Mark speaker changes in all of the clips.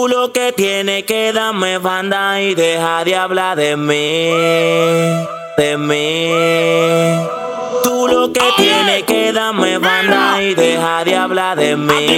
Speaker 1: Tú lo que tienes que darme banda y deja de hablar de mí, de mí. Tú lo que tienes que darme banda y deja de hablar de mí,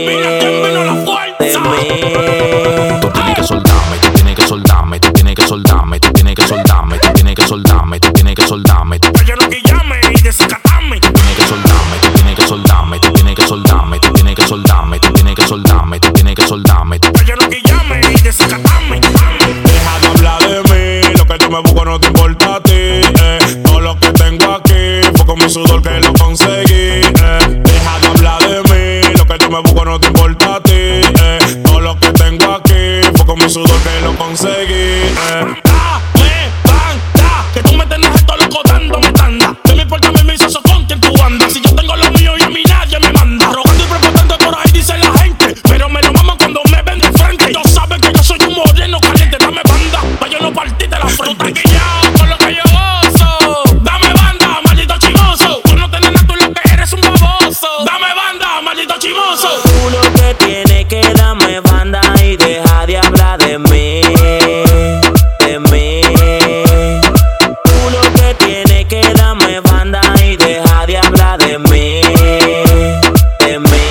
Speaker 1: de mí.
Speaker 2: Tú tienes que soldarme, tú tienes que soldarme, tú tienes que soldarme, tú tienes que soldarme, tú tienes que soldarme, tú tienes que soldarme.
Speaker 3: Vaya lo que llame y desacatarme.
Speaker 2: Tú tienes que soldarme, tú tienes que soldarme, tú tienes que soldarme, tú tienes que soldarme, tú tienes que soldarme, tú tienes que soldarme.
Speaker 3: Vaya lo que llame y desacatarme.
Speaker 4: Deja de hablar de mí, lo que yo me busco no te importa a ti. Todo lo que tengo aquí fue con mi sudor que lo conseguí. Deja de hablar de mí, lo que yo me busco no te importa a ti. Todo lo que tengo aquí fue con mi sudor que lo conseguí.
Speaker 3: Dame banda, que tú me tenés esto loco dándome tanda. No me importa mi misoso con quien tú andas. Si yo tengo lo mío y a mí nadie me manda. Rogando y prepotente por ahí dice la gente, pero me lo maman cuando me ven de frente. Ellos saben que yo soy un moreno caliente. Dame banda, pa' yo no partirte la frente. Tú taquillao con lo que yo gozo. Dame banda, maldito chimoso. Tú no tenés nada, tú lo que eres un baboso. Dame banda, maldito chimoso.
Speaker 1: Tú lo que tienes que darme banda y deja de hablar de mí, de mí. Tú lo que tienes que darme banda y deja de hablar de mí, de mí.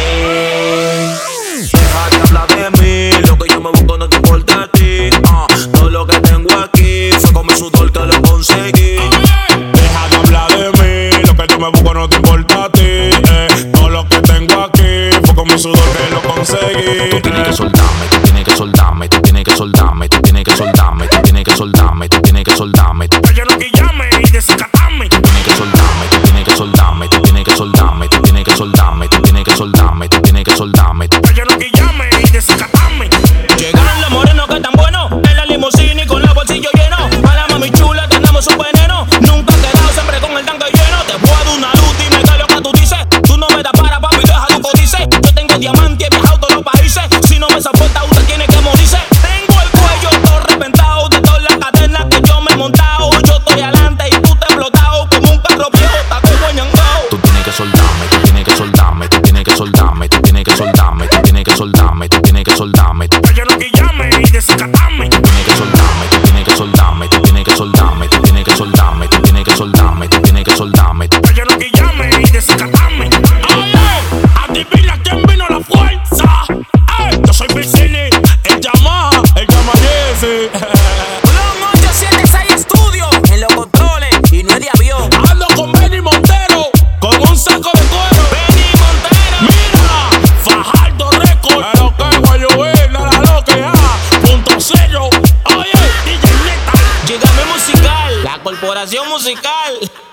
Speaker 4: Deja de hablar de mí, lo que yo me busco no te importa a ti. Todo lo que tengo aquí fue con mi sudor que lo conseguí. Deja de hablar de mí, lo que yo me busco no te importa a ti. Todo lo que tengo aquí fue con mi sudor que lo conseguí.
Speaker 2: Tú tienes que soldarme, tú tienes que soldarme, tú tienes que soldarme, tú tienes que soldarme, tú tienes que soldarme, tú tienes que soldarme.
Speaker 3: Vaya lo que llame y desacatarme.
Speaker 2: Tú tienes que soldarme, tú tienes que soldarme, tú tienes que soldarme, tú tienes que soldarme, tú tienes que soldarme, tú tienes que soldarme.
Speaker 3: Vaya lo que llame y desacatarme.
Speaker 1: Llegaron los morenos que tan buenos, en la limusina y con los bolsillos llenos. A la mami chula tenemos un veneno, nunca he quedado siempre con el tanque lleno. Te puedo dar una luz, dime qué es lo que tú dices. Tú no me das para papi, deja tu codice. Yo tengo diamante y he viajado todos los países. Si no me soporta, usted tiene que morirse. Tengo el cuello todo reventado de todas las cadenas que yo me he montado. Yo estoy adelante y tú te has explotado como un carro viejo, está como ñangao.
Speaker 2: Tú tienes que soldarme, tú tienes que soldarme, tú tienes que soldarme, tú tienes que soldarme, tú tienes que soldarme, tú tienes que soldarme.
Speaker 3: Vaya lo que llame y desacatarme.
Speaker 2: Tú tienes que soldarme, tú tienes que soldarme, tú tienes que soldarme, tú tienes que soldarme, tú tienes que soldarme, tú tienes que soldarme.
Speaker 3: Vaya lo que llame y desacatarme. Oye, adivina quién vino la fuerza. Yo soy Vicini, el Yamaha,
Speaker 4: El Camayese.
Speaker 1: Blon 876 Studio, en los controles y no es de avión.
Speaker 3: ando con Benny Montero, con un saco de cuero.
Speaker 1: Benny Montero.
Speaker 3: Mira, Fajardo Record.
Speaker 4: Pero que Guayubín, nada lo que
Speaker 3: Punto cero. Oye, DJ Neta.
Speaker 1: Llegame musical, la corporación musical.